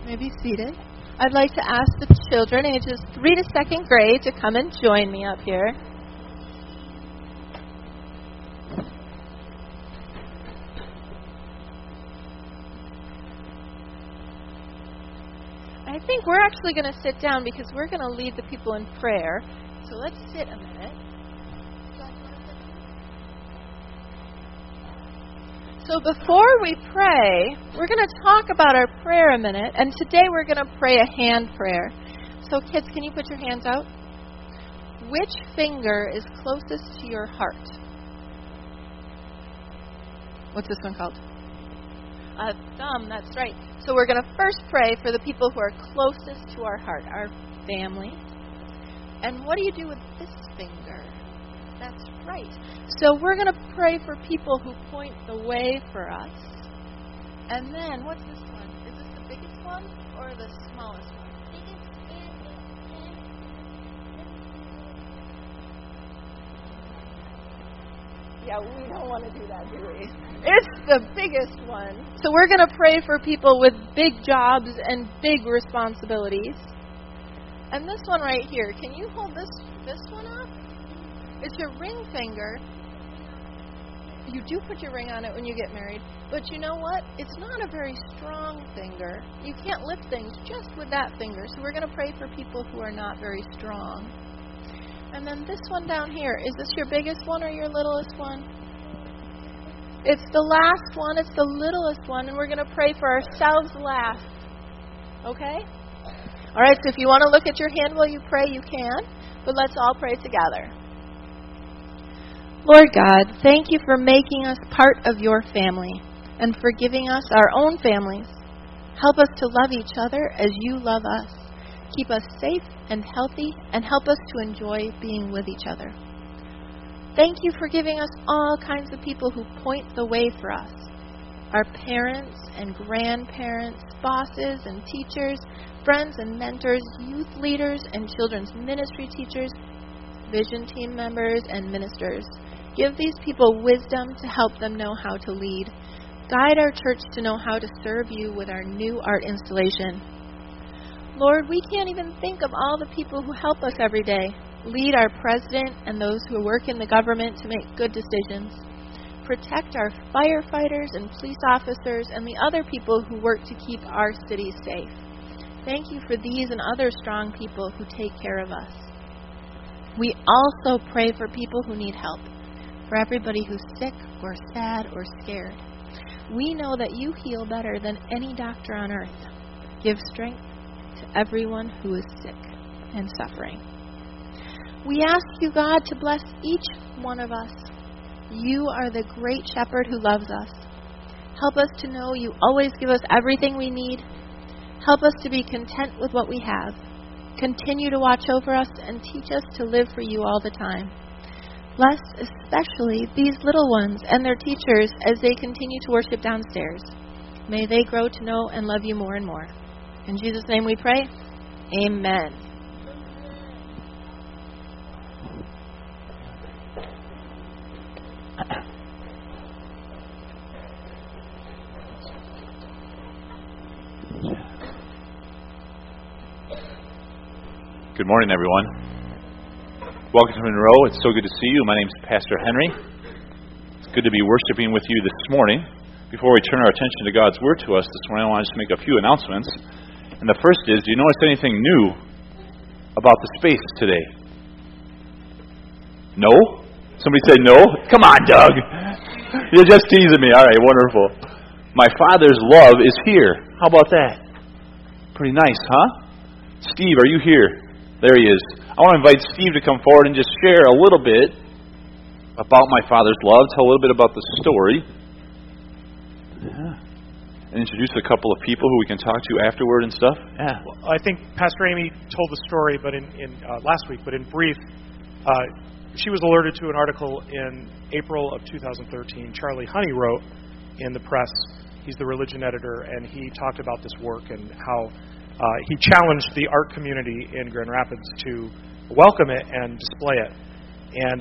may be seated. I'd like to ask the children ages 3 to 2nd grade to come and join me up here. I think we're actually going to sit down because we're going to lead the people in prayer. So let's sit a minute. So before we pray, we're going to talk about our prayer a minute. And today we're going to pray a hand prayer. So kids, can you put your hands out? Which finger is closest to your heart? What's this one called? A thumb, that's right. So we're going to first pray for the people who are closest to our heart, our family. And what do you do with this finger? That's right. So we're going to pray for people who point the way for us. And then, what's this one? Is this the biggest one or the smallest one? Yeah, we don't want to do that, do we? It's the biggest one. So we're going to pray for people with big jobs and big responsibilities. And this one right here, can you hold this one up? It's your ring finger. You do put your ring on it when you get married. But you know what? It's not a very strong finger. You can't lift things just with that finger. So we're going to pray for people who are not very strong. And then this one down here, is this your biggest one or your littlest one? It's the last one. It's the littlest one. And we're going to pray for ourselves last. Okay? All right, so if you want to look at your hand while you pray, you can. But let's all pray together. Lord God, thank you for making us part of your family and for giving us our own families. Help us to love each other as you love us. Keep us safe and healthy and help us to enjoy being with each other. Thank you for giving us all kinds of people who point the way for us. Our parents and grandparents, bosses and teachers, friends and mentors, youth leaders and children's ministry teachers, vision team members and ministers. Give these people wisdom to help them know how to lead. Guide our church to know how to serve you with our new art installation. Lord, we can't even think of all the people who help us every day. Lead our president and those who work in the government to make good decisions. Protect our firefighters and police officers and the other people who work to keep our city safe. Thank you for these and other strong people who take care of us. We also pray for people who need help, for everybody who's sick or sad or scared. We know that you heal better than any doctor on earth. Give strength to everyone who is sick and suffering. We ask you, God, to bless each one of us. You are the great shepherd who loves us. Help us to know you always give us everything we need. Help us to be content with what we have. Continue to watch over us and teach us to live for you all the time. Bless especially these little ones and their teachers as they continue to worship downstairs. May they grow to know and love you more and more. In Jesus' name we pray. Amen. Good morning, everyone. Welcome to Monroe. It's so good to see you. My name's Pastor Henry. It's good to be worshiping with you this morning. Before we turn our attention to God's Word to us this morning, I want to just make a few announcements. And the first is, do you notice anything new about the space today? No? Somebody say no? Come on, Doug. You're just teasing me. All right, wonderful. My Father's love is here. How about that? Pretty nice, huh? Steve, are you here? There he is. I want to invite Steve to come forward and just share a little bit about my Father's love, tell a little bit about the story, and introduce a couple of people who we can talk to afterward and stuff. Yeah. Well, I think Pastor Amy told the story, but in last week, but in brief, she was alerted to an article in April of 2013. Charlie Honey wrote in the press. He's the religion editor, and he talked about this work and how he challenged the art community in Grand Rapids to welcome it and display it. And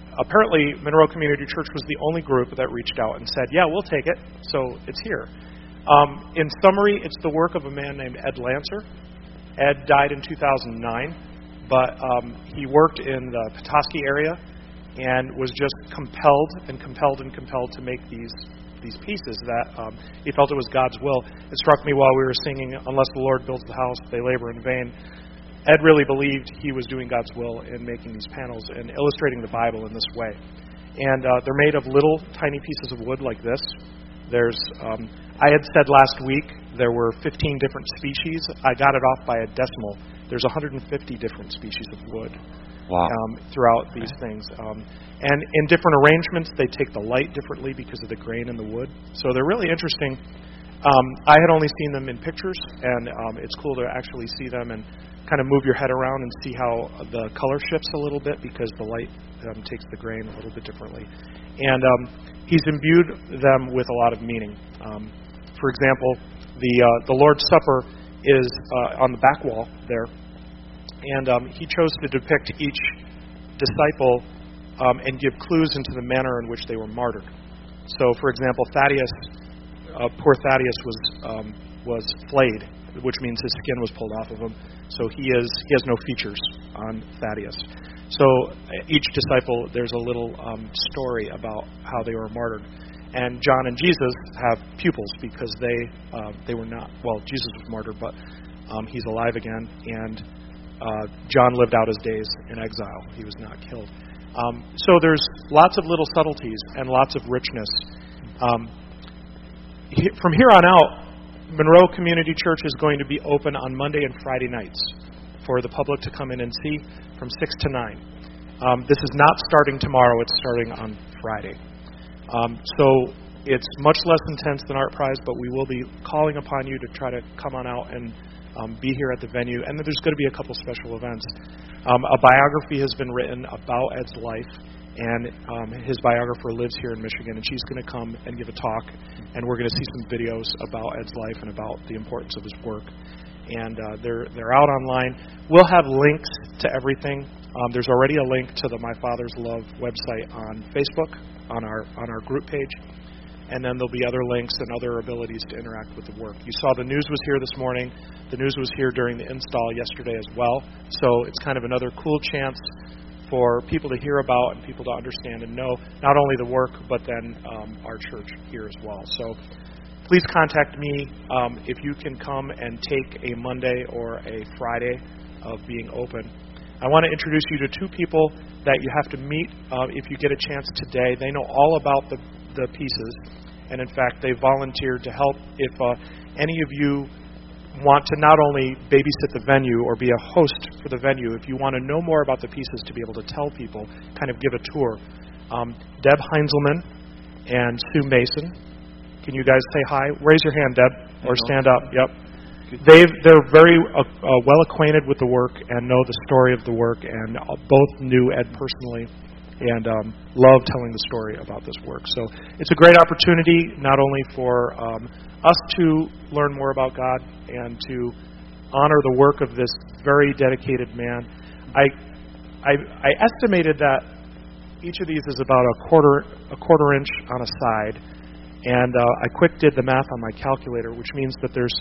apparently, Monroe Community Church was the only group that reached out and said, yeah, we'll take it, so it's here. In summary, it's the work of a man named Ed Lancer. Ed died in 2009, but he worked in the Petoskey area and was just compelled to make these pieces that he felt it was God's will. It struck me while we were singing, "Unless the Lord builds the house, they labor in vain." Ed really believed he was doing God's will in making these panels and illustrating the Bible in this way. And they're made of little tiny pieces of wood like this. There's, I had said last week there were 15 different species. I got it off by a decimal. There's 150 different species of wood. Wow. Throughout these things. And in different arrangements, they take the light differently because of the grain in the wood. So they're really interesting. I had only seen them in pictures, and it's cool to actually see them and kind of move your head around and see how the color shifts a little bit because the light takes the grain a little bit differently. And he's imbued them with a lot of meaning. For example, the Lord's Supper is on the back wall there. And he chose to depict each disciple and give clues into the manner in which they were martyred. So, for example, Thaddeus, poor Thaddeus was flayed, which means his skin was pulled off of him. So he has no features on Thaddeus. So each disciple, there's a little story about how they were martyred. And John and Jesus have pupils because they were not. Well, Jesus was martyred, but he's alive again, and John lived out his days in exile. He was not killed. So there's lots of little subtleties and lots of richness. From here on out, Monroe Community Church is going to be open on Monday and Friday nights for the public to come in and see from 6 to 9. This is not starting tomorrow. It's starting on Friday. So it's much less intense than Art Prize, but we will be calling upon you to try to come on out and be here at the venue. And then there's going to be a couple special events. A biography has been written about Ed's life, and his biographer lives here in Michigan, and she's going to come and give a talk, and we're going to see some videos about Ed's life and about the importance of his work. And they're out online. We'll have links to everything. There's already a link to the My Father's Love website on Facebook, on our group page. And then there'll be other links and other abilities to interact with the work. You saw the news was here this morning. The news was here during the install yesterday as well. So it's kind of another cool chance for people to hear about and people to understand and know not only the work, but then our church here as well. So please contact me if you can come and take a Monday or a Friday of being open. I want to introduce you to two people that you have to meet if you get a chance today. They know all about the pieces, and in fact, they volunteered to help. If any of you want to not only babysit the venue or be a host for the venue, if you want to know more about the pieces to be able to tell people, kind of give a tour, Deb Heinzelman and Sue Mason. Can you guys say hi? Raise your hand, Deb, or stand up. Yep. They're very well acquainted with the work and know the story of the work, and both knew Ed personally and love telling the story about this work. So it's a great opportunity not only for us to learn more about God and to honor the work of this very dedicated man. I estimated that each of these is about a quarter inch on a side, and I quick did the math on my calculator, which means that there's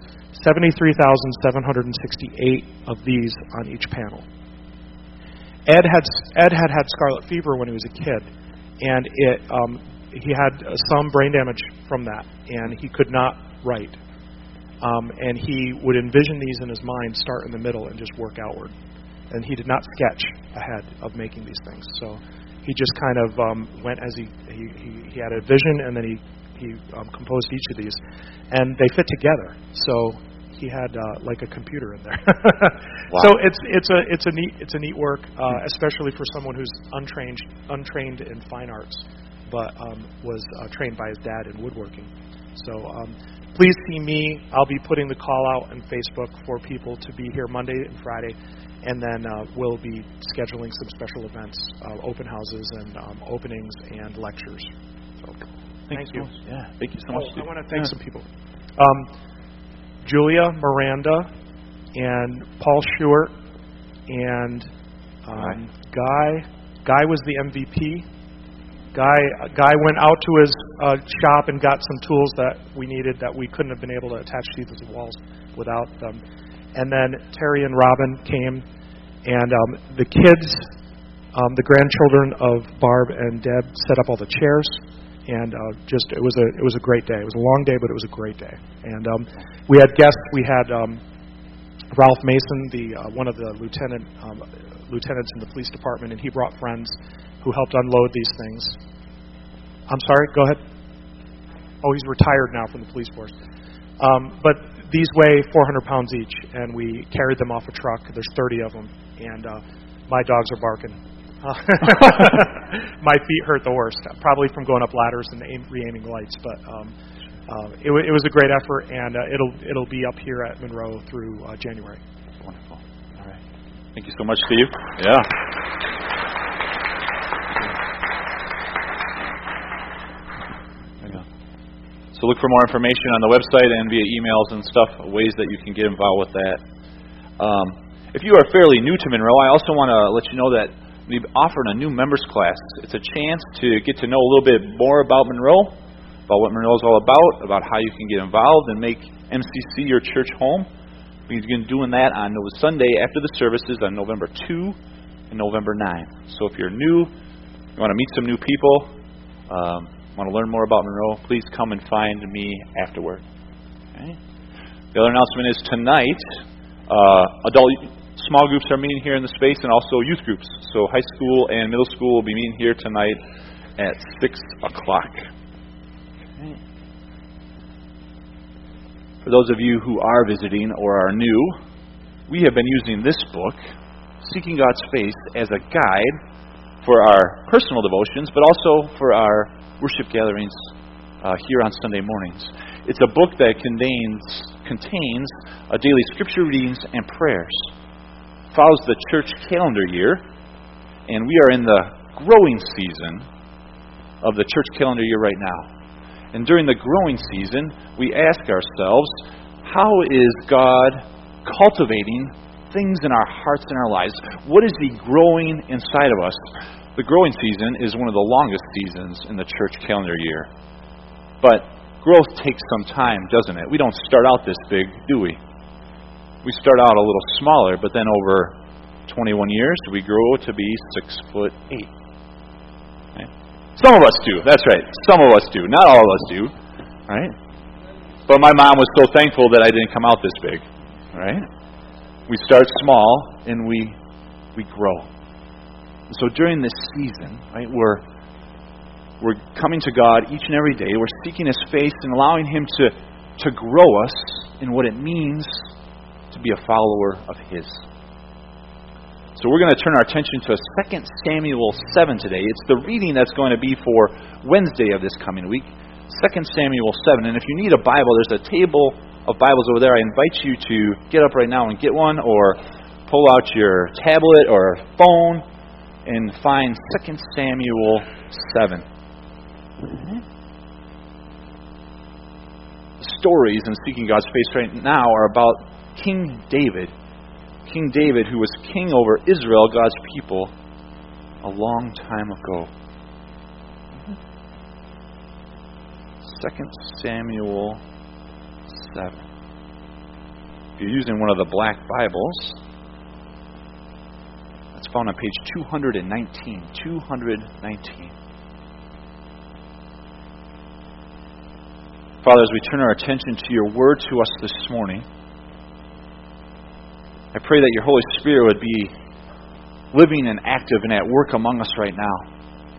73,768 of these on each panel. Ed had scarlet fever when he was a kid, and he had some brain damage from that, and he could not write. And he would envision these in his mind, start in the middle, and just work outward. And he did not sketch ahead of making these things. So he just kind of went as he had a vision, and then he composed each of these, and they fit together. So he had like a computer in there. Wow. So it's a neat work, especially for someone who's untrained in fine arts, but was trained by his dad in woodworking. So please see me. I'll be putting the call out on Facebook for people to be here Monday and Friday, and then we'll be scheduling some special events, open houses and openings and lectures. So thank you. Yeah, thank you so much. I want to thank some people. Julia Miranda and Paul Stewart and Guy was the MVP, A guy went out to his shop and got some tools that we needed that we couldn't have been able to attach to the walls without them. And then Terry and Robin came, and the kids, the grandchildren of Barb and Deb, set up all the chairs. And it was a great day. It was a long day, but it was a great day. And we had guests. We had Ralph Mason, one of the lieutenants in the police department, and he brought friends who helped unload these things. I'm sorry. Go ahead. Oh, he's retired now from the police force. But these weigh 400 pounds each, and we carried them off a truck. There's 30 of them, and my dogs are barking. My feet hurt the worst, probably from going up ladders and re-aiming lights. But it was a great effort, and it'll be up here at Monroe through January. Wonderful. All right. Thank you so much, Steve. Yeah. There you go. So look for more information on the website and via emails and stuff, ways that you can get involved with that. If you are fairly new to Monroe, I also want to let you know that we've offered a new members class. It's a chance to get to know a little bit more about Monroe, about what Monroe is all about how you can get involved and make MCC your church home. We begin doing that on Sunday after the services on November 2 and November 9. So if you're new, you want to meet some new people, want to learn more about Monroe, please come and find me afterward. Okay? The other announcement is tonight, adult small groups are meeting here in the space, and also youth groups. So high school and middle school will be meeting here tonight at 6 o'clock. Okay. For those of you who are visiting or are new, we have been using this book, Seeking God's Face, as a guide for our personal devotions, but also for our worship gatherings here on Sunday mornings. It's a book that contains daily scripture readings and prayers. Follows the church calendar year, and we are in the growing season of the church calendar year right now. And during the growing season, we ask ourselves, how is God cultivating things in our hearts and our lives? What is He growing inside of us? The growing season is one of the longest seasons in the church calendar year. But growth takes some time, doesn't it? We don't start out this big, do we? We start out a little smaller, but then over 21 years, we grow to be 6'8". Right? Some of us do. That's right. Some of us do. Not all of us do. Right? But my mom was so thankful that I didn't come out this big. Right? We start small and we grow. So during this season, right, we're coming to God each and every day. We're seeking His face and allowing Him to grow us in what it means to be a follower of His. So we're going to turn our attention to 2 Samuel 7 today. It's the reading that's going to be for Wednesday of this coming week, 2 Samuel 7. And if you need a Bible, there's a table of Bibles over there. I invite you to get up right now and get one, or pull out your tablet or phone and find 2 Samuel 7. The stories in Seeking God's Face right now are about King David, who was king over Israel, God's people, a long time ago. 2 Samuel 7. If you're using one of the black Bibles, that's found on page 219. 219. Father, as we turn our attention to your word to us this morning, I pray that your Holy Spirit would be living and active and at work among us right now.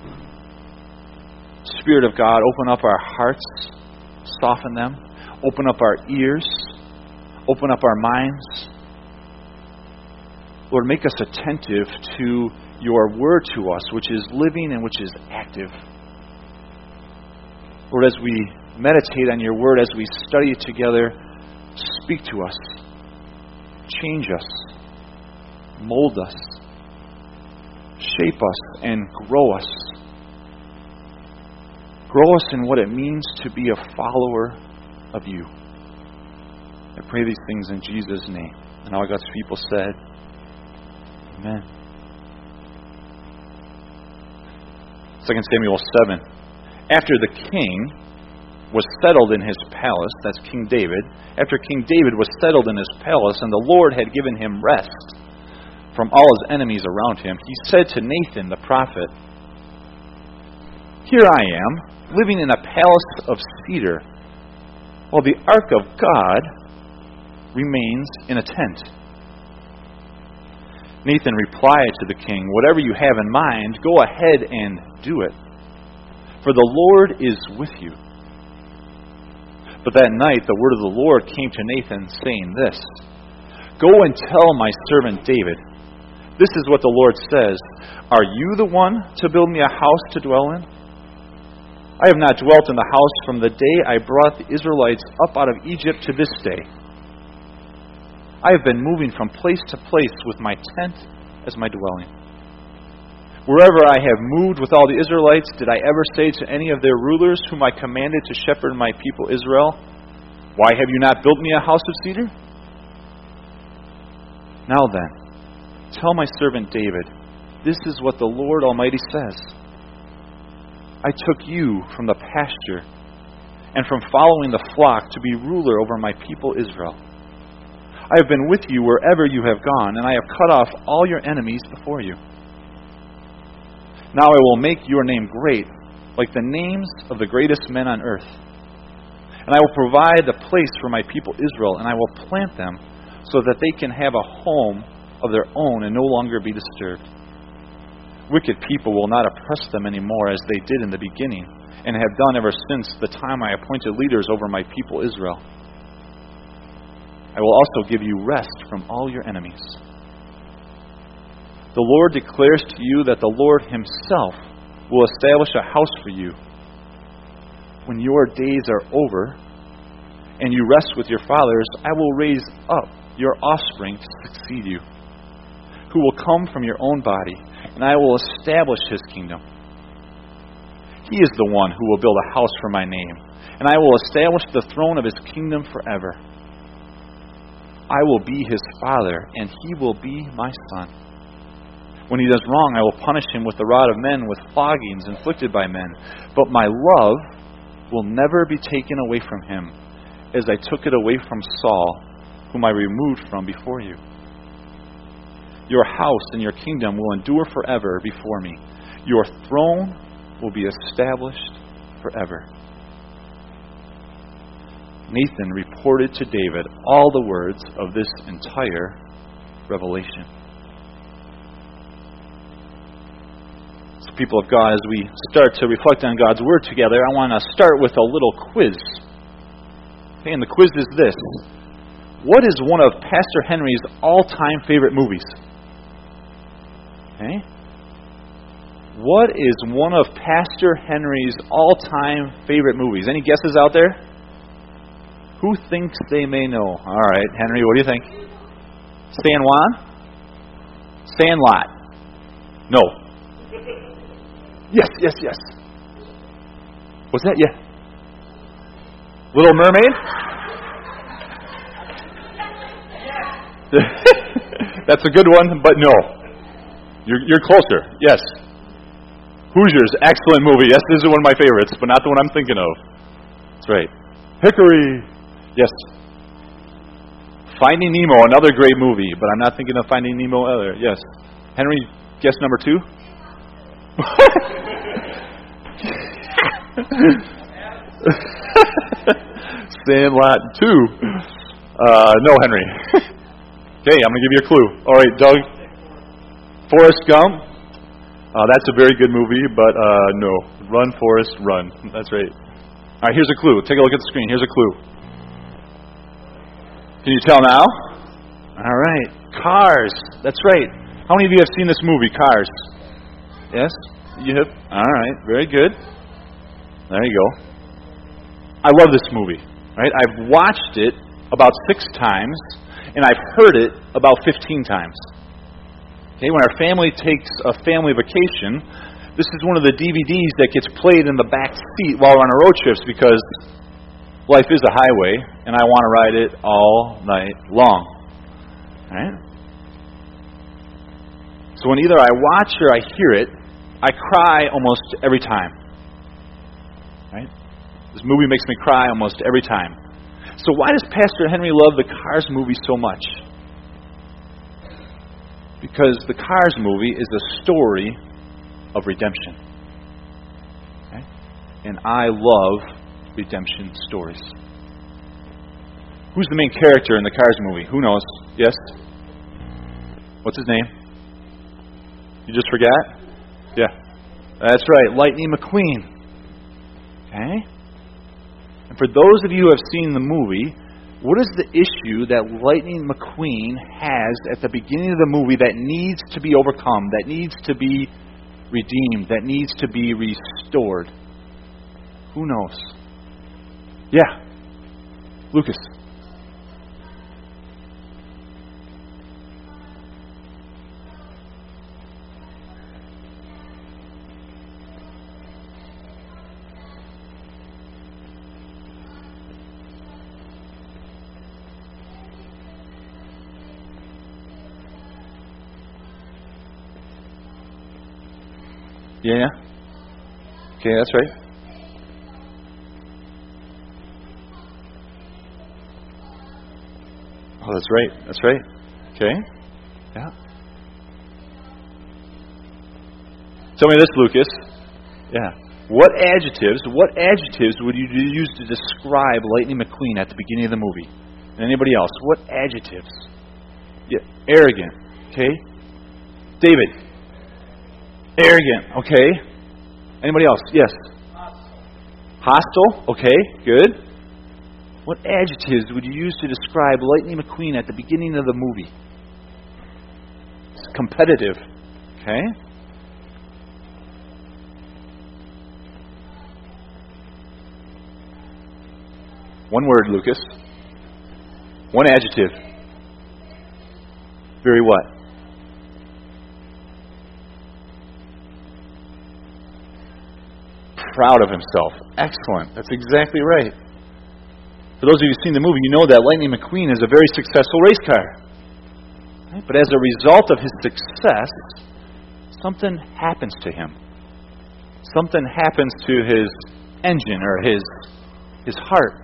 Spirit of God, open up our hearts, soften them, open up our ears, open up our minds. Lord, make us attentive to your word to us, which is living and which is active. Lord, as we meditate on your word, as we study it together, speak to us. Change us, mold us, shape us, and grow us. Grow us in what it means to be a follower of you. I pray these things in Jesus' name. And all God's people said, Amen. 2 Samuel 7. After the king was settled in his palace, that's King David, after King David was settled in his palace and the Lord had given him rest from all his enemies around him, he said to Nathan the prophet, "Here I am, living in a palace of cedar, while the ark of God remains in a tent." Nathan replied to the king, "Whatever you have in mind, go ahead and do it, for the Lord is with you." But that night the word of the Lord came to Nathan, saying this, "Go and tell my servant David, this is what the Lord says, are you the one to build me a house to dwell in? I have not dwelt in the house from the day I brought the Israelites up out of Egypt to this day. I have been moving from place to place with my tent as my dwelling. Wherever I have moved with all the Israelites, did I ever say to any of their rulers whom I commanded to shepherd my people Israel, 'Why have you not built me a house of cedar?' Now then, tell my servant David, this is what the Lord Almighty says. I took you from the pasture and from following the flock to be ruler over my people Israel. I have been with you wherever you have gone, and I have cut off all your enemies before you. Now I will make your name great, like the names of the greatest men on earth. And I will provide a place for my people Israel, and I will plant them so that they can have a home of their own and no longer be disturbed. Wicked people will not oppress them anymore as they did in the beginning, and have done ever since the time I appointed leaders over my people Israel. I will also give you rest from all your enemies. The Lord declares to you that the Lord Himself will establish a house for you. When your days are over and you rest with your fathers, I will raise up your offspring to succeed you, who will come from your own body, and I will establish His kingdom. He is the one who will build a house for my name, and I will establish the throne of His kingdom forever. I will be His father, and He will be my son. When he does wrong, I will punish him with the rod of men, with floggings inflicted by men. But my love will never be taken away from him, as I took it away from Saul, whom I removed from before you. Your house and your kingdom will endure forever before me. Your throne will be established forever." Nathan reported to David all the words of this entire revelation. So, people of God, as we start to reflect on God's Word together, I want to start with a little quiz. Okay, and the quiz is this. What is one of Pastor Henry's all-time favorite movies? Okay? What is one of Pastor Henry's all-time favorite movies? Any guesses out there? Who thinks they may know? All right, Henry, what do you think? San Juan? Sandlot? No. Yes. What's that? Yeah. Little Mermaid? That's a good one, but no. You're closer. Yes. Hoosiers, excellent movie. Yes, this is one of my favorites, but not the one I'm thinking of. That's right. Hickory. Yes. Finding Nemo, another great movie, but I'm not thinking of Finding Nemo either. Yes. Henry, guess number 2? Sandlot 2. No, Henry. Okay, I'm going to give you a clue. All right, Doug. Forrest Gump. That's a very good movie, but no. Run, Forrest, run. That's right. All right, here's a clue. Take a look at the screen. Here's a clue. Can you tell now? All right. Cars. That's right. How many of you have seen this movie, Cars? Yes? You have? All right. Very good. There you go. I love this movie. Right? I've watched it about 6 times, and I've heard it about 15 times. Okay, when our family takes a family vacation, this is one of the DVDs that gets played in the back seat while we're on our road trips because life is a highway, and I want to ride it all night long. All right? So when either I watch or I hear it, I cry almost every time. Right? This movie makes me cry almost every time. So why does Pastor Henry love the Cars movie so much? Because the Cars movie is a story of redemption. Okay? And I love redemption stories. Who's the main character in the Cars movie? Who knows? Yes? What's his name? You just forgot? Yeah. That's right, Lightning McQueen. Okay? And for those of you who have seen the movie, what is the issue that Lightning McQueen has at the beginning of the movie that needs to be overcome, that needs to be redeemed, that needs to be restored? Who knows? Yeah. Lucas. Yeah? Okay, that's right. Oh, that's right. That's right. Okay. Yeah. Tell me this, Lucas. Yeah. What adjectives would you use to describe Lightning McQueen at the beginning of the movie? And anybody else? What adjectives? Yeah. Arrogant. Okay. David. Arrogant. Okay. Anybody else? Yes. Hostile. Okay. Good. What adjectives would you use to describe Lightning McQueen at the beginning of the movie? It's competitive. Okay. One word, Lucas. One adjective. Very what? Proud of himself. Excellent. That's exactly right. For those of you who've seen the movie, you know that Lightning McQueen is a very successful race car. Right? But as a result of his success, something happens to him. Something happens to his engine or his heart.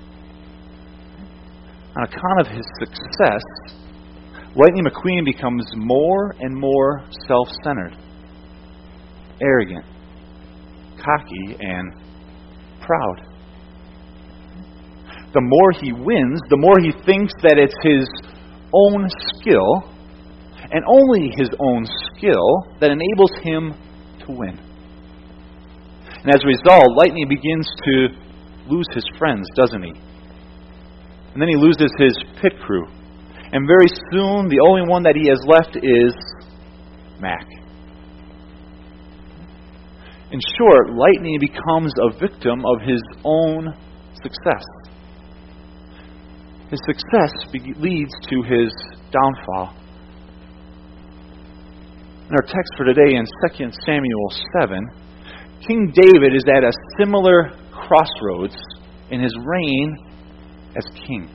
On account of his success, Lightning McQueen becomes more and more self-centered, arrogant, cocky, and proud. The more he wins, the more he thinks that it's his own skill, and only his own skill, that enables him to win. And as a result, Lightning begins to lose his friends, doesn't he? And then he loses his pit crew. And very soon, the only one that he has left is Mac. In short, Lightning becomes a victim of his own success. His success leads to his downfall. In our text for today in 2 Samuel 7, King David is at a similar crossroads in his reign as king.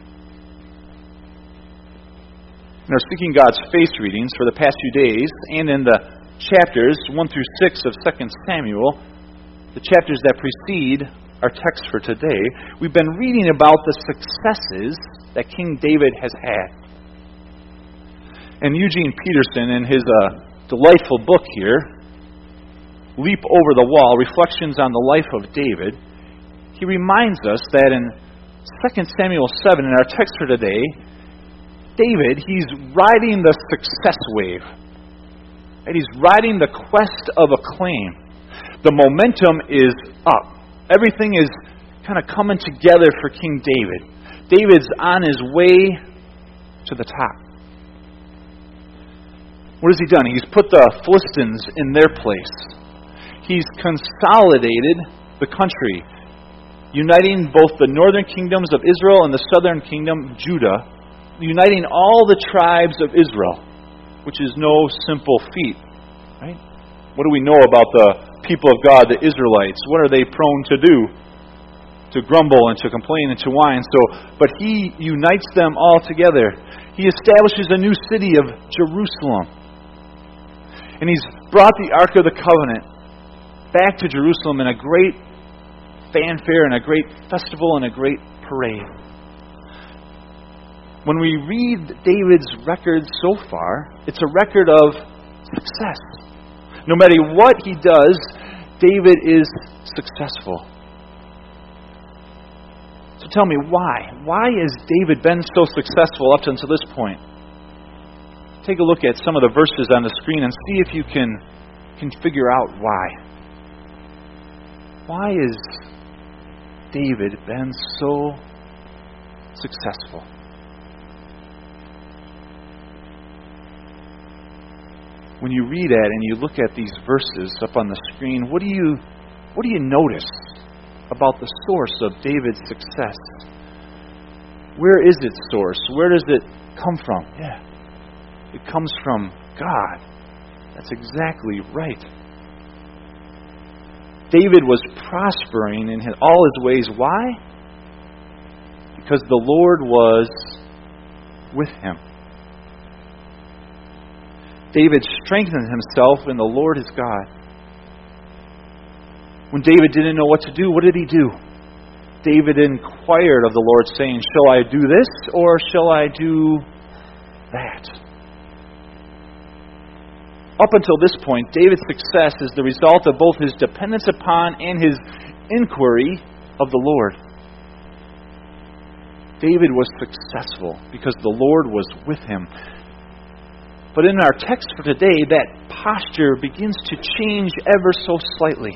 In our Seeking God's Face readings for the past few days, and in the chapters 1 through 6 of 2 Samuel, the chapters that precede our text for today, we've been reading about the successes that King David has had. And Eugene Peterson, in his delightful book here, Leap Over the Wall, Reflections on the Life of David, he reminds us that in 2 Samuel 7, in our text for today, David, he's riding the success wave. And he's riding the quest of acclaim. The momentum is up. Everything is kind of coming together for King David. David's on his way to the top. What has he done? He's put the Philistines in their place. He's consolidated the country, uniting both the northern kingdoms of Israel and the southern kingdom, Judah, uniting all the tribes of Israel, which is no simple feat. Right? What do we know about the people of God, the Israelites? What are they prone to do? To grumble and to complain and to whine. But he unites them all together. He establishes a new city of Jerusalem. And he's brought the Ark of the Covenant back to Jerusalem in a great fanfare and a great festival and a great parade. When we read David's record so far, it's a record of success. No matter what he does, David is successful. So tell me, why? Why has David been so successful up until this point? Take a look at some of the verses on the screen and see if you can figure out why. Why has David been so successful? When you read it and you look at these verses up on the screen, what do you notice about the source of David's success? Where is its source? Where does it come from? Yeah, it comes from God. That's exactly right. David was prospering in all his ways. Why? Because the Lord was with him. David strengthened himself in the Lord his God. When David didn't know what to do, what did he do? David inquired of the Lord, saying, "Shall I do this, or shall I do that?" Up until this point, David's success is the result of both his dependence upon and his inquiry of the Lord. David was successful because the Lord was with him. But in our text for today, that posture begins to change ever so slightly.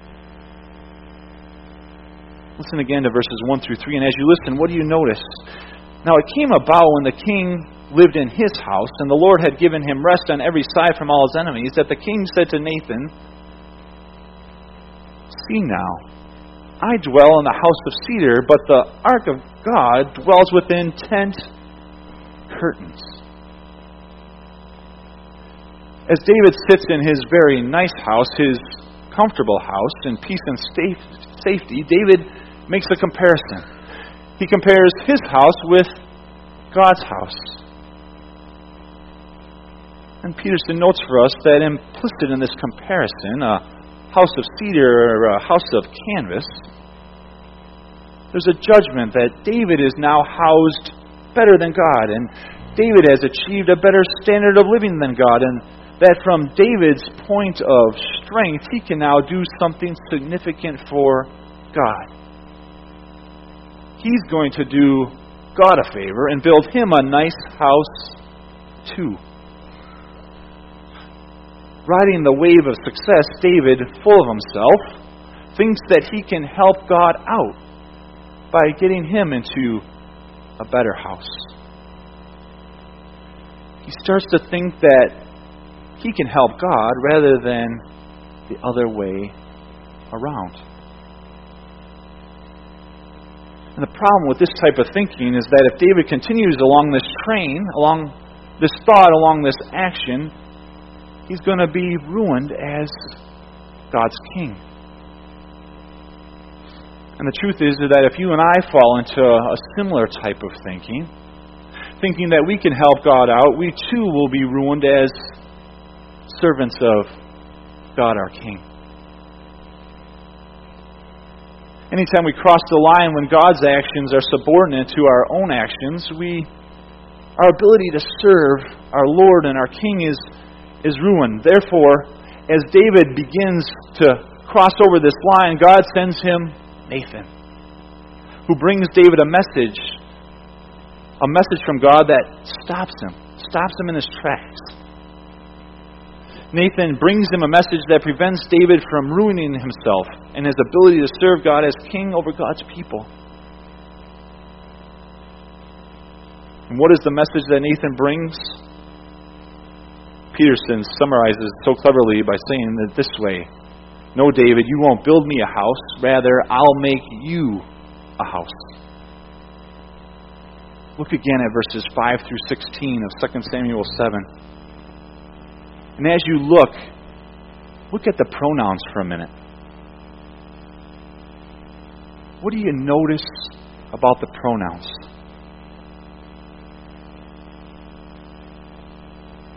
Listen again to verses 1 through 3, and as you listen, what do you notice? Now it came about when the king lived in his house, and the Lord had given him rest on every side from all his enemies, that the king said to Nathan, "See now, I dwell in the house of cedar, but the ark of God dwells within tent curtains." As David sits in his very nice house, his comfortable house, in peace and safety, David makes a comparison. He compares his house with God's house. And Peterson notes for us that implicit in this comparison, a house of cedar or a house of canvas, there's a judgment that David is now housed better than God, and David has achieved a better standard of living than God, and that from David's point of strength, he can now do something significant for God. He's going to do God a favor and build him a nice house too. Riding the wave of success, David, full of himself, thinks that he can help God out by getting him into a better house. He starts to think that he can help God rather than the other way around. And the problem with this type of thinking is that if David continues along this train, along this thought, along this action, he's going to be ruined as God's king. And the truth is that if you and I fall into a similar type of thinking that we can help God out, we too will be ruined as servants of God our King. Anytime we cross the line when God's actions are subordinate to our own actions, our ability to serve our Lord and our King is ruined. Therefore, as David begins to cross over this line, God sends him Nathan, who brings David a message from God that stops him in his tracks. Nathan brings him a message that prevents David from ruining himself and his ability to serve God as king over God's people. And what is the message that Nathan brings? Peterson summarizes it so cleverly by saying it this way: "No, David, you won't build me a house. Rather, I'll make you a house." Look again at verses 5 through 16 of 2 Samuel 7. And as you look at the pronouns for a minute. What do you notice about the pronouns?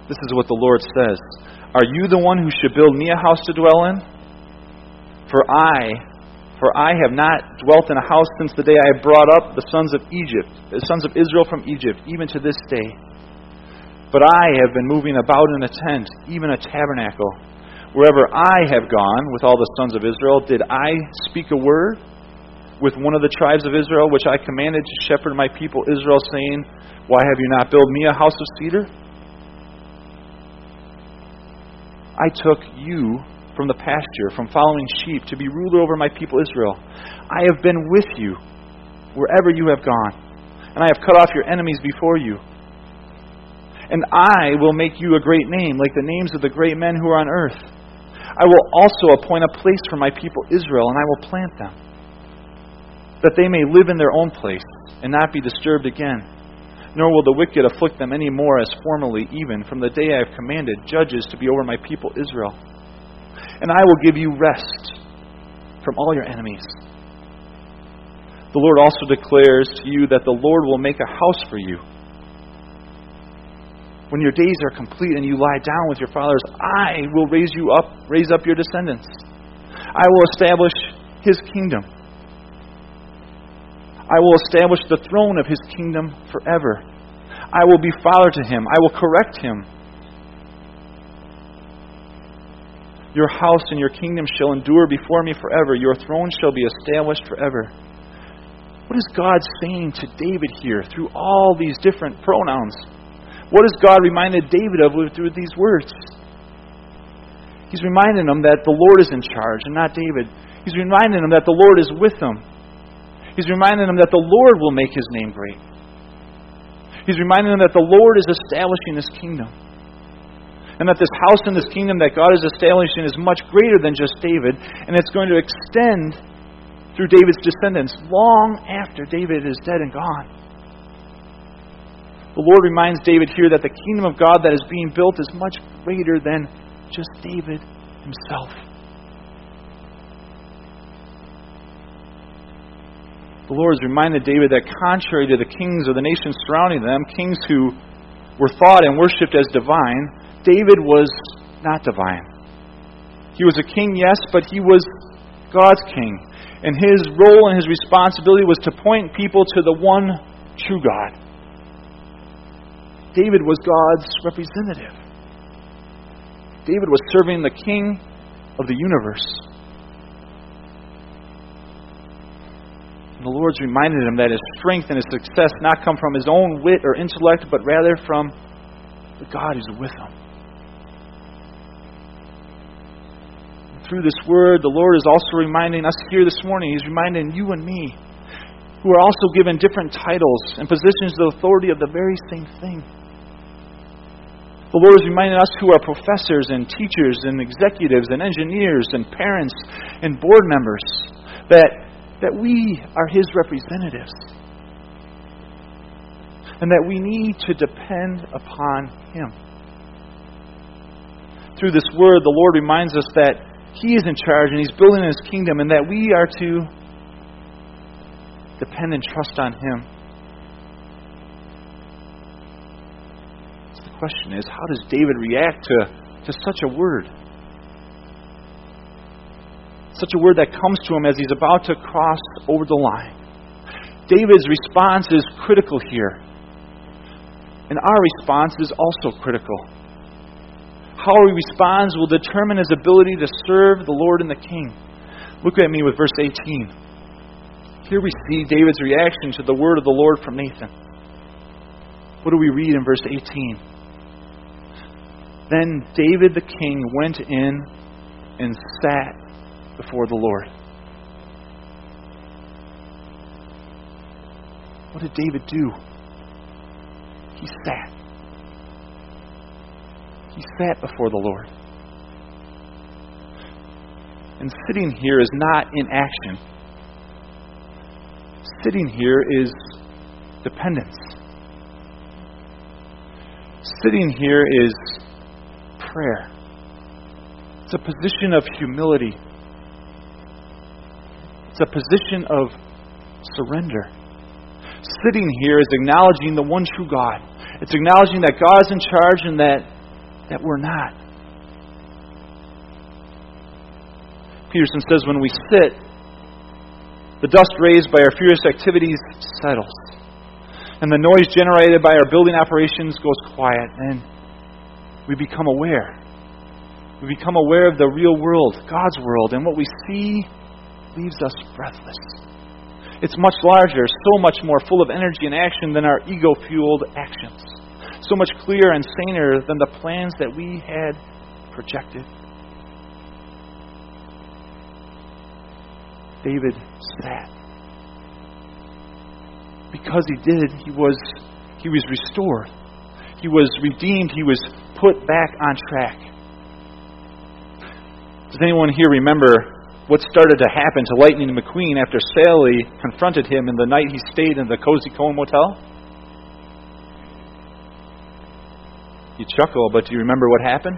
This is what the Lord says. Are you the one who should build me a house to dwell in? For I have not dwelt in a house since the day I brought up the sons of Israel from Egypt, even to this day. But I have been moving about in a tent, even a tabernacle. Wherever I have gone with all the sons of Israel, did I speak a word with one of the tribes of Israel, which I commanded to shepherd my people Israel, saying, why have you not built me a house of cedar? I took you from the pasture, from following sheep, to be ruler over my people Israel. I have been with you wherever you have gone, and I have cut off your enemies before you. And I will make you a great name, like the names of the great men who are on earth. I will also appoint a place for my people Israel, and I will plant them, that they may live in their own place, and not be disturbed again. Nor will the wicked afflict them any more as formerly, even from the day I have commanded judges to be over my people Israel. And I will give you rest from all your enemies. The Lord also declares to you that the Lord will make a house for you. When your days are complete and you lie down with your fathers, I will raise up your descendants. I will establish His kingdom. I will establish the throne of His kingdom forever. I will be father to him. I will correct him. Your house and your kingdom shall endure before me forever. Your throne shall be established forever. What is God saying to David here through all these different pronouns? What has God reminded David of through these words? He's reminding him that the Lord is in charge and not David. He's reminding him that the Lord is with him. He's reminding him that the Lord will make His name great. He's reminding him that the Lord is establishing His kingdom. And that this house and this kingdom that God is establishing is much greater than just David. And it's going to extend through David's descendants long after David is dead and gone. The Lord reminds David here that the kingdom of God that is being built is much greater than just David himself. The Lord has reminded David that contrary to the kings of the nations surrounding them, kings who were thought and worshipped as divine, David was not divine. He was a king, yes, but he was God's king. And his role and his responsibility was to point people to the one true God. David was God's representative. David was serving the King of the universe. And the Lord's reminded him that his strength and his success not come from his own wit or intellect, but rather from the God who's with him. And through this word, the Lord is also reminding us here this morning. He's reminding you and me, who are also given different titles and positions of authority of the very same thing. The Lord is reminding us who are professors and teachers and executives and engineers and parents and board members that we are His representatives and that we need to depend upon Him. Through this word, the Lord reminds us that He is in charge and He's building His kingdom and that we are to depend and trust on Him. The question is, how does David react to such a word? Such a word that comes to him as he's about to cross over the line. David's response is critical here. And our response is also critical. How he responds will determine his ability to serve the Lord and the King. Look at me with verse 18. Here we see David's reaction to the word of the Lord from Nathan. What do we read in verse 18? Then David the king went in and sat before the Lord. What did David do? He sat. He sat before the Lord. And sitting here is not inaction. Sitting here is dependence. Sitting here is prayer. It's a position of humility. It's a position of surrender. Sitting here is acknowledging the one true God. It's acknowledging that God is in charge and that that we're not. Peterson says when we sit, the dust raised by our furious activities settles. And the noise generated by our building operations goes quiet. And we become aware. We become aware of the real world, God's world. And what we see leaves us breathless. It's much larger, so much more full of energy and action than our ego-fueled actions. So much clearer and saner than the plans that we had projected. David sat. Because he did, he was restored. He was redeemed. He was put back on track. Does anyone here remember what started to happen to Lightning McQueen after Sally confronted him in the night he stayed in the Cozy Cone Motel? You chuckle, but do you remember what happened?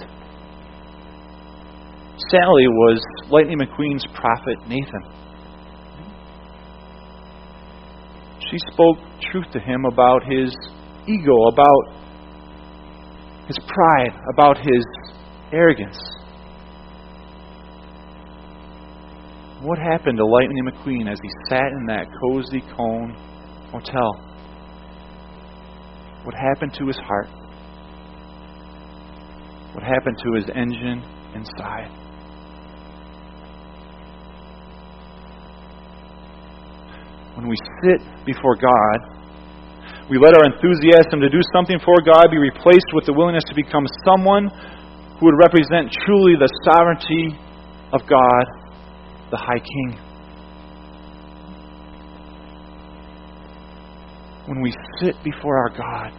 Sally was Lightning McQueen's prophet, Nathan. She spoke truth to him about his ego, about his pride, about his arrogance. What happened to Lightning McQueen as he sat in that Cozy Cone Motel? What happened to his heart? What happened to his engine inside? When we sit before God, we let our enthusiasm to do something for God be replaced with the willingness to become someone who would represent truly the sovereignty of God, the High King. When we sit before our God,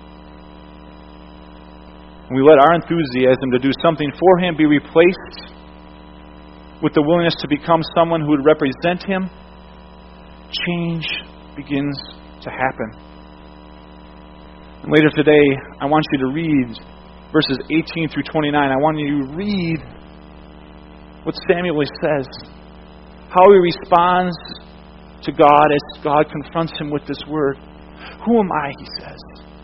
when we let our enthusiasm to do something for Him be replaced with the willingness to become someone who would represent Him, change begins to happen. And later today, I want you to read verses 18 through 29. I want you to read what Samuel says, how he responds to God as God confronts him with this word. Who am I, he says.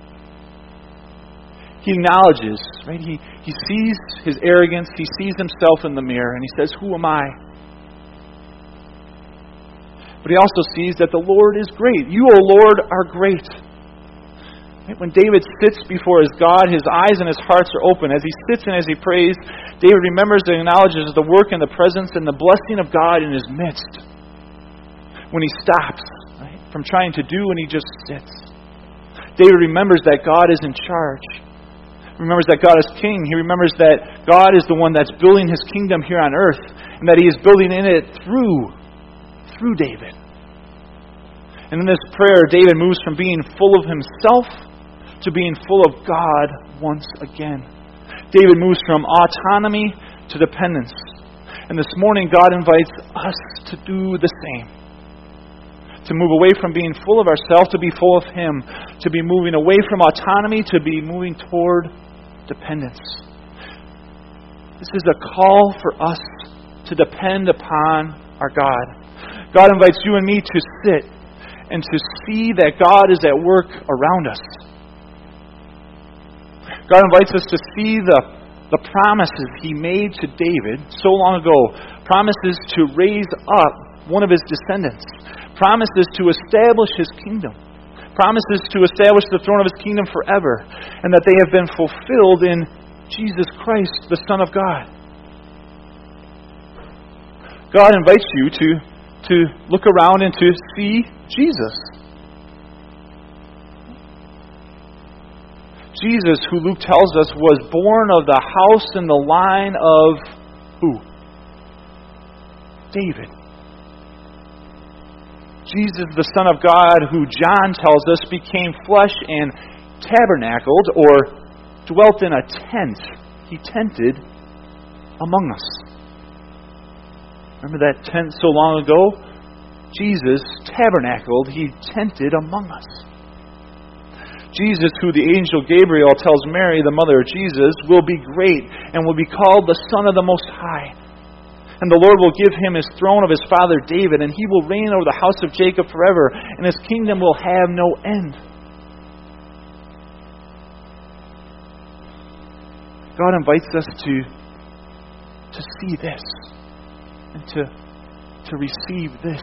He acknowledges, right? He sees his arrogance, he sees himself in the mirror, and he says, who am I? But he also sees that the Lord is great. You, O Lord, are great. When David sits before his God, his eyes and his hearts are open. As he sits and as he prays, David remembers and acknowledges the work and the presence and the blessing of God in his midst. When he stops, right, from trying to do and he just sits. David remembers that God is in charge. He remembers that God is king. He remembers that God is the one that's building his kingdom here on earth, and that he is building in it through David. And in this prayer, David moves from being full of himself to being full of God once again. David moves from autonomy to dependence. And this morning, God invites us to do the same. To move away from being full of ourselves to be full of Him. To be moving away from autonomy to be moving toward dependence. This is a call for us to depend upon our God. God invites you and me to sit and to see that God is at work around us. God invites us to see the promises He made to David so long ago. Promises to raise up one of his descendants. Promises to establish His kingdom. Promises to establish the throne of His kingdom forever. And that they have been fulfilled in Jesus Christ, the Son of God. God invites you to look around and to see Jesus. Jesus, who Luke tells us was born of the house and the line of who? David. Jesus, the Son of God, who John tells us became flesh and tabernacled or dwelt in a tent. He tented among us. Remember that tent so long ago? Jesus tabernacled. He tented among us. Jesus, who the angel Gabriel tells Mary, the mother of Jesus, will be great and will be called the Son of the Most High. And the Lord will give Him His throne of His father David, and He will reign over the house of Jacob forever, and His kingdom will have no end. God invites us to see this and to receive this.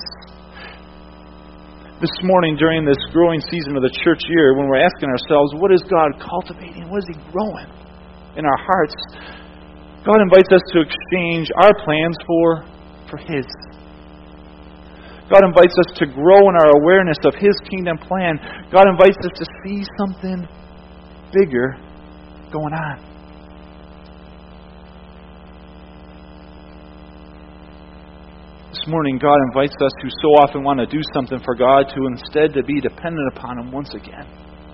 This morning, during this growing season of the church year, when we're asking ourselves, what is God cultivating? What is He growing in our hearts? God invites us to exchange our plans for His. God invites us to grow in our awareness of His kingdom plan. God invites us to see something bigger going on. This morning, God invites us who so often want to do something for God to instead to be dependent upon Him once again.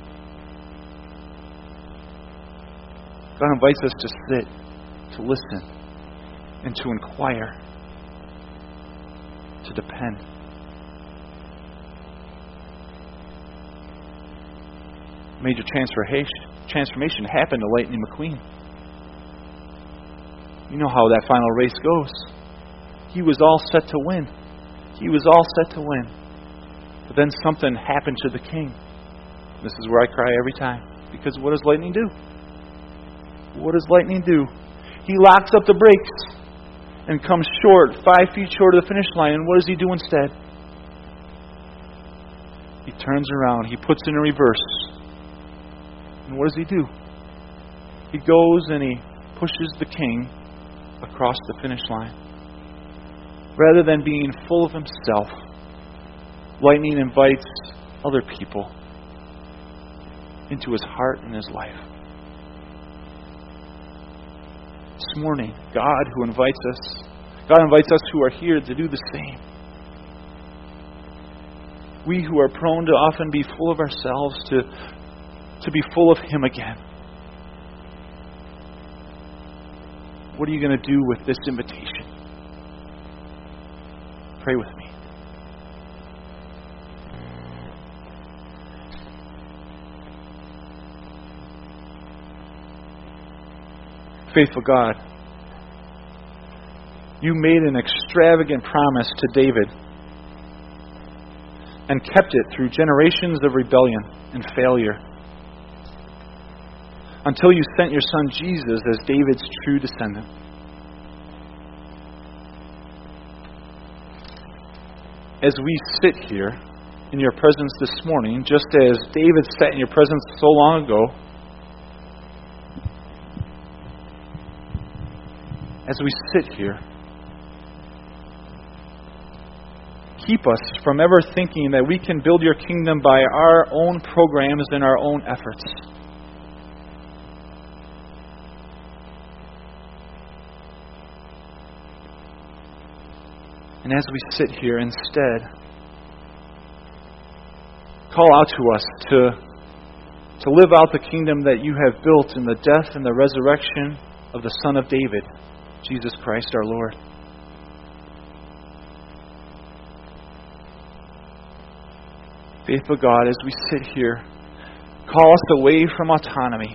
God invites us to sit, to listen, and to inquire, to depend. Major transformation happened to Lightning McQueen. You know how that final race goes. He was all set to win. He was all set to win. But then something happened to the king. This is where I cry every time. Because what does Lightning do? What does Lightning do? He locks up the brakes and comes short, 5 feet short of the finish line. And what does he do instead? He turns around. He puts it in reverse. And what does he do? He goes and he pushes the king across the finish line. Rather than being full of himself, Lightning invites other people into his heart and his life. This morning, God invites us who are here to do the same. We who are prone to often be full of ourselves, to be full of Him again. What are you going to do with this invitation? Pray with me. Faithful God, You made an extravagant promise to David and kept it through generations of rebellion and failure until You sent Your Son Jesus as David's true descendant. As we sit here in Your presence this morning, just as David sat in Your presence so long ago, as we sit here, keep us from ever thinking that we can build Your kingdom by our own programs and our own efforts. And as we sit here, instead, call out to us to live out the kingdom that You have built in the death and the resurrection of the Son of David, Jesus Christ our Lord. Faithful God, as we sit here, call us away from autonomy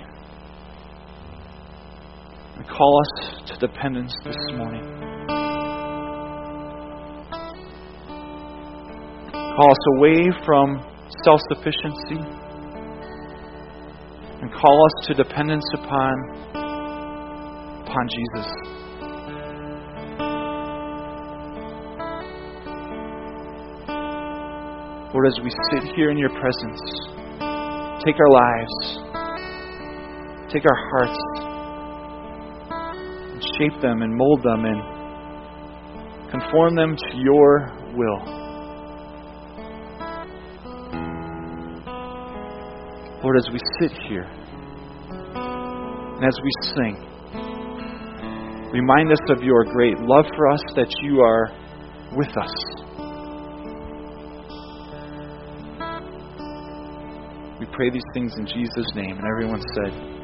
and call us to dependence this morning. Call us away from self-sufficiency and call us to dependence upon Jesus. Lord, as we sit here in Your presence, take our lives, take our hearts, and shape them and mold them and conform them to Your will. Lord, as we sit here and as we sing, remind us of Your great love for us, that You are with us. We pray these things in Jesus' name. And everyone said,